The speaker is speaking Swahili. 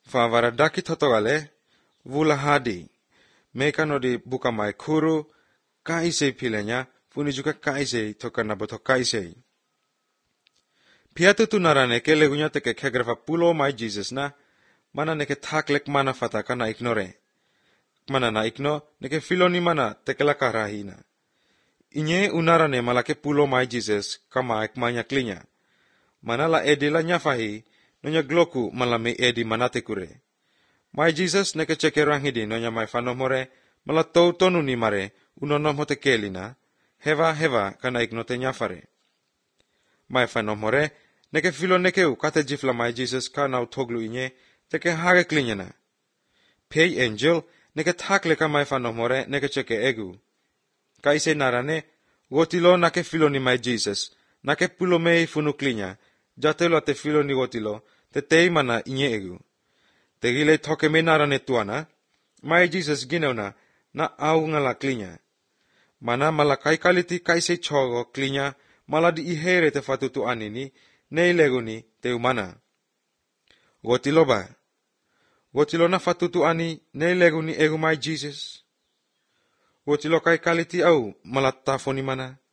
Favaradaki totogale, vula hadi. Meka no di buka mai kuru, kaisei pilenya, funi juga kaisei toka naboto kaisei. Piatu tu naraneke legunya teke kegrafa pulo mai Jesus na, mana neke taklek mana fataka na ignore. Mana na igno, neke filoni mana tekela karahina. Inye unarane malake pulo mai Jesus kama ekmanya klinya. Mana la edi la nyafahi, nonya gloku malame edi manatekure. Mai Jesus neke ceke ranghidi nonya mai fanomore, mala tou tonu ni mare, unonom hote kelina, heva kana ignote nyafare. Mai fanomore, neke filo nekeu kate jifla mai Jesus kana utoglu inye, teke hage klinyana. Pei angel, neke takle ka mai fanomore, neke ceke egu. Kaise narane, gotilo nake filo ni mai Jesus, nake pulo mei funu klinya, jatelo te filo ni gotilo, te teimana inye egu. Te gile toke me narane tuana, mai Jesus gineuna, na au ngala klinya. Mana mala kaikaliti kaise chogo klinya, mala di ihere te fatutu anini, nei leguni te umana. Gotilo ba? Gotilo na fatutu ani, nei leguni egu mai Jesus? Gotilo kaikaliti au, mala tafoni mana?